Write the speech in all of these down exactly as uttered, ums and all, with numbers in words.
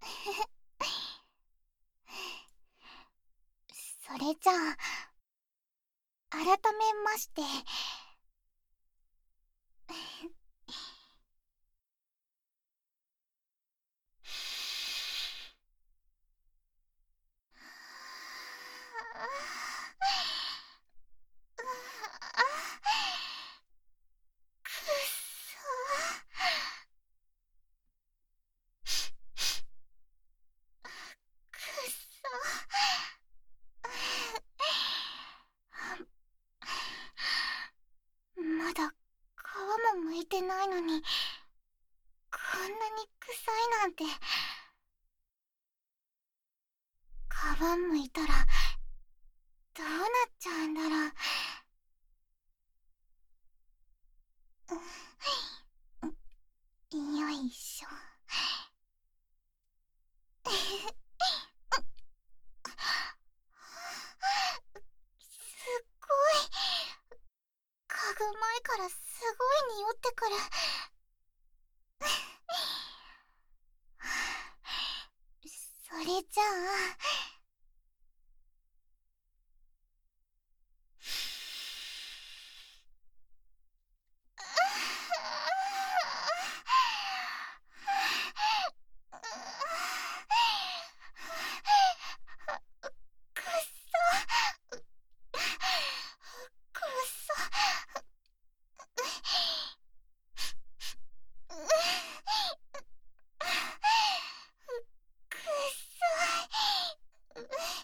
それじゃあ改めまして。くっそくっそまだ皮も剥いてないのにこんなに臭いなんて。皮剥いたらどうなっちゃうんだろう。よいしょ。すっごい嗅ぐ前からすごい匂ってくる。それじゃあくっそくっそくっそい。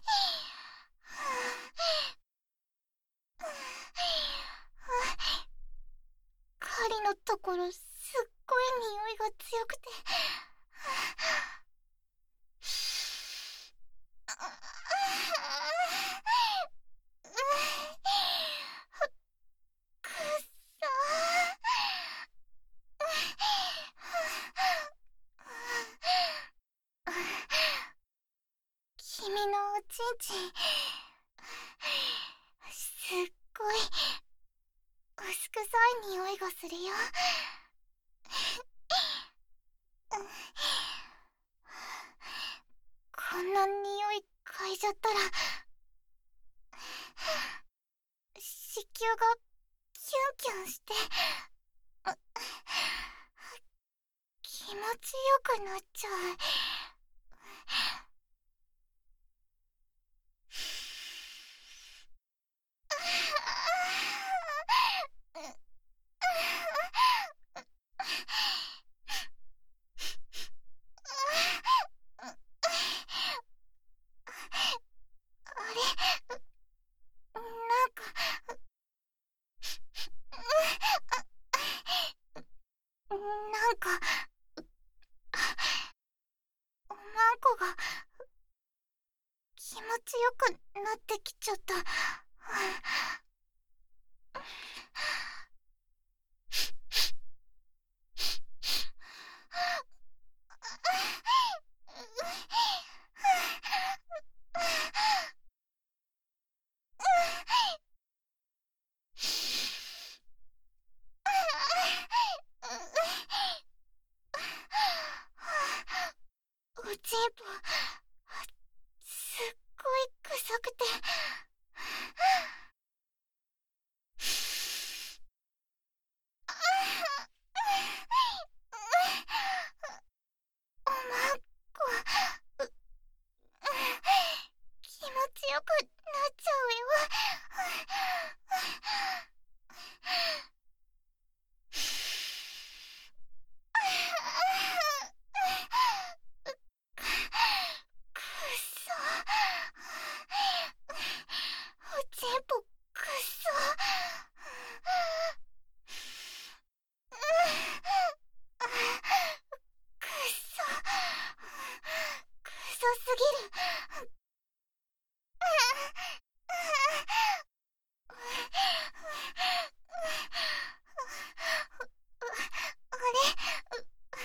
狩りのところすっごい匂いが強くて。くっそ君のおちんちんすっごい薄臭い匂いがするよ。こんな匂い嗅いじゃったら子宮がキュンキュンして気持ちよくなっちゃう。あれ、なんかなんかおまんこが気持ちよくなってきちゃった。おちんぽすっごい臭くて。おまんこ気持ちよくなっちゃうよ。くっそおちんぽくっそくっそくそすぎる。あれ、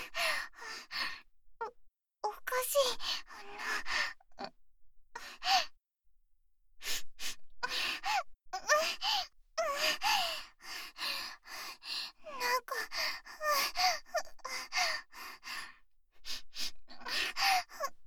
おおかしいな。なんか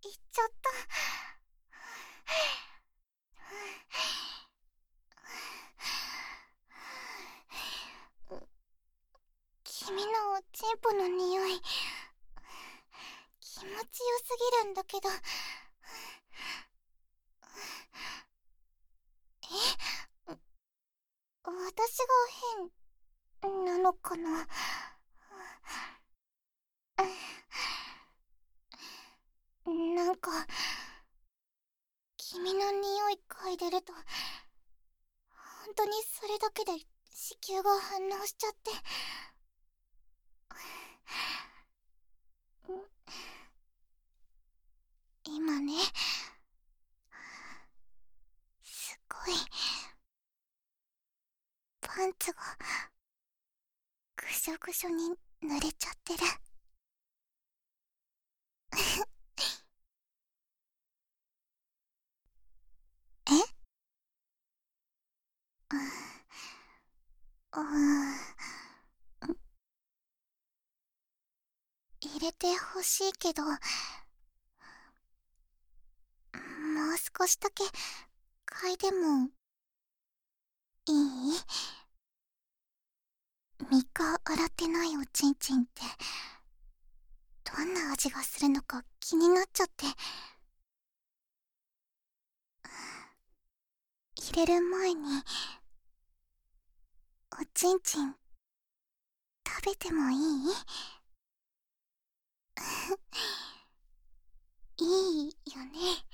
言っちゃった。君のおちんぽの匂い気持ちよすぎるんだけど。え、私が変なのかな。なんか君の匂い嗅いでると本当にそれだけで子宮が反応しちゃって。今ね、すごいパンツがぐしょぐしょに濡れちゃってる。え？うん、入れてほしいけど、もう少しだけ嗅いでもいい？みっか洗ってないおちんちんってどんな味がするのか気になっちゃって。入れる前におちんちん食べてもいい？いいよね。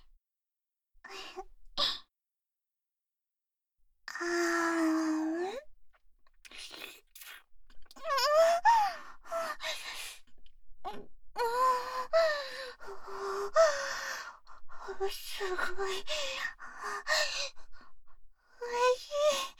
あーん。すごいおいしい。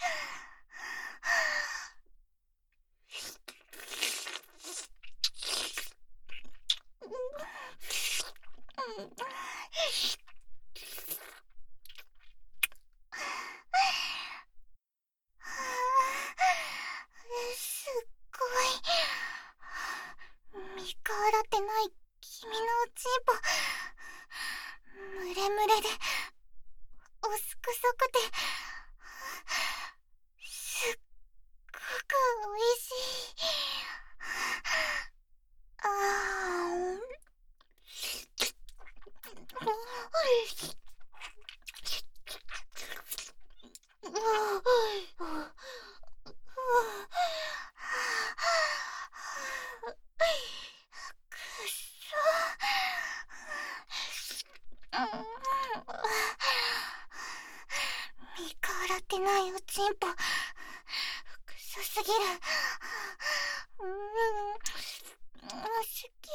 すっごいみっか洗ってない君のおちんぽムレムレでおすくさくてすっごくおいしい。あーん。くっそみっか洗ってないおちんぽ臭すぎる。うん、好き。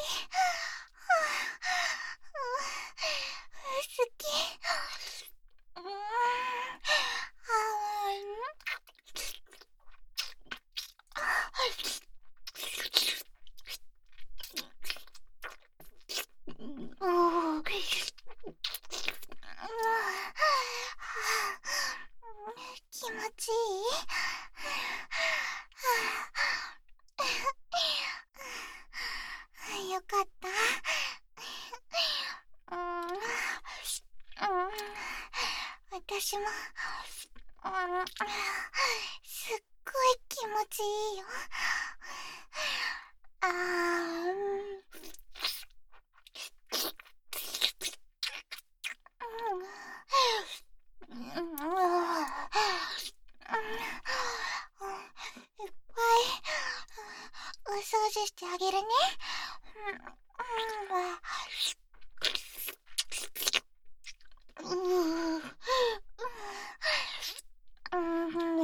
好き。うん、あー、気持ちいい？よかった。うん、うん、私も、うん、すっごい気持ちいいよ。あーん。うん、うん、いっぱいお掃除してあげるね。うん、うん、うん、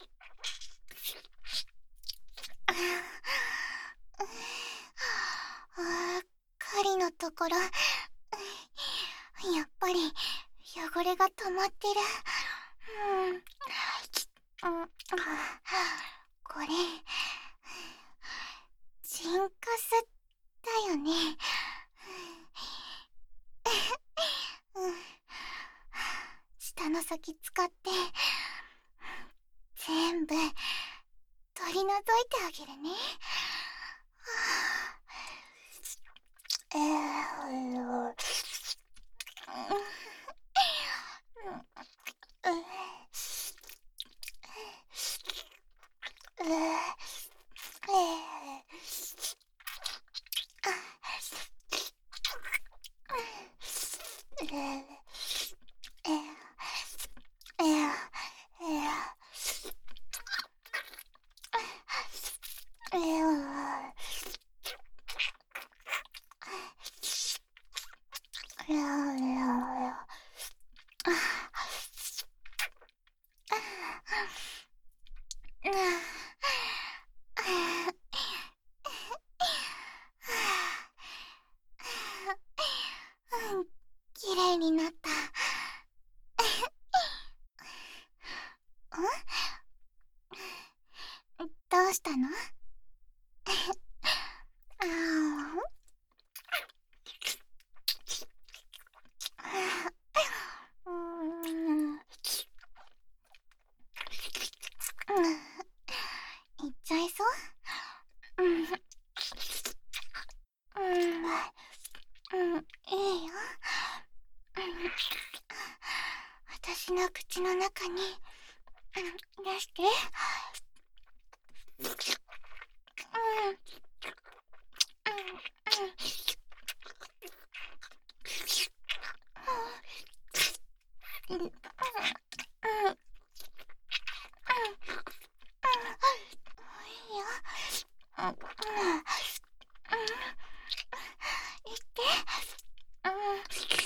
狩りのところやっぱり汚れが溜まってる。うん、うん、これチンカスだよね。うん、舌の先使って全部取り除いてあげるね。えーきれいになった。どうしたの？あーうーん、いっちゃいそう。うん、うん、うん、いいよ。私の口の中に、うん、出して。うん、うん、うん、うん、うん、うん、いいよ。うん、うん、言って。うん、うん、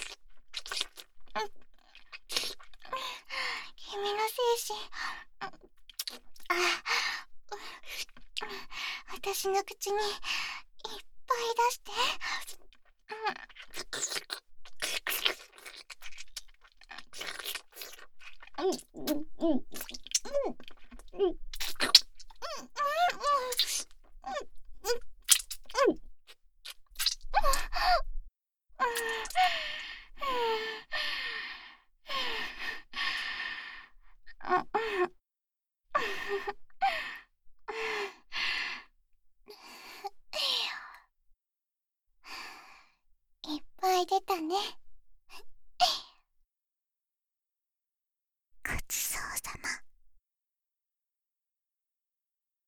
君の精神、あ、私の口にいっぱい出して。うん、うん、うん、うん、うん、うん、いっぱい出たね。